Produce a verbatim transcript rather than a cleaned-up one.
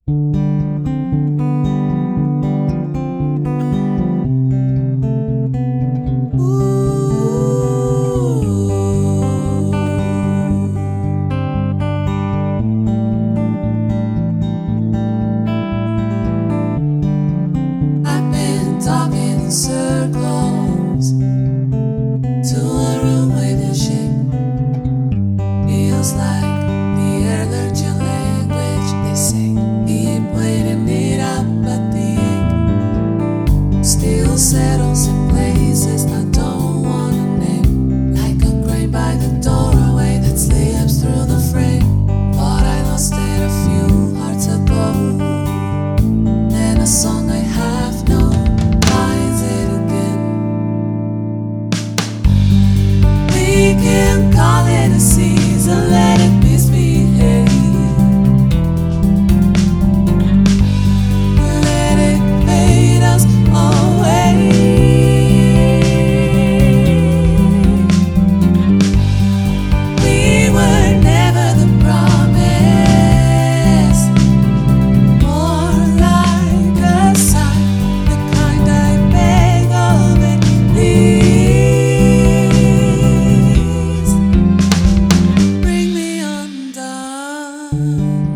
I've been talking in circles to a room with a shake. Feels like the air learned your language. They say keep waiting it up, but the ache still settles in places I don't wanna name. Like a grain by the doorway that slips through the frame. Thought I lost it a few hearts ago. Then a song I have known finds it again. We can call it a season, let it misbehave. Let it fade us away. We were never the promise, more like a sign, the kind I beg of it. Please bring me undone.